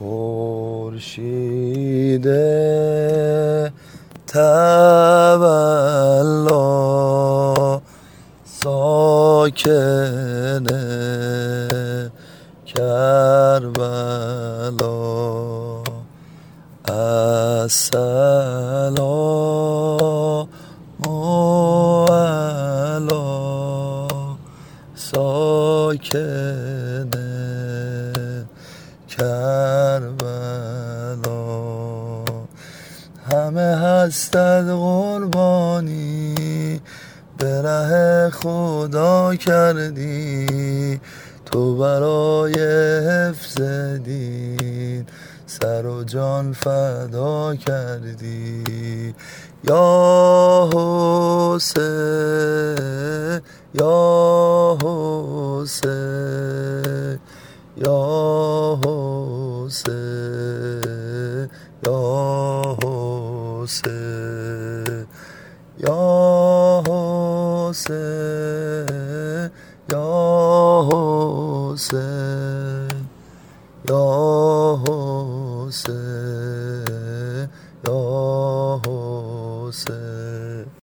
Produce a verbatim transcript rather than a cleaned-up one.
خورشید تولا ساکن کربلا السلام علی ساکن کربلا. همه هستند قربانی به ره خدا کردی، تو برای حفظ دین سر و جان فدا کردی. یا حسین یا حسین یا حسین یا حسین یا حسین یا حسین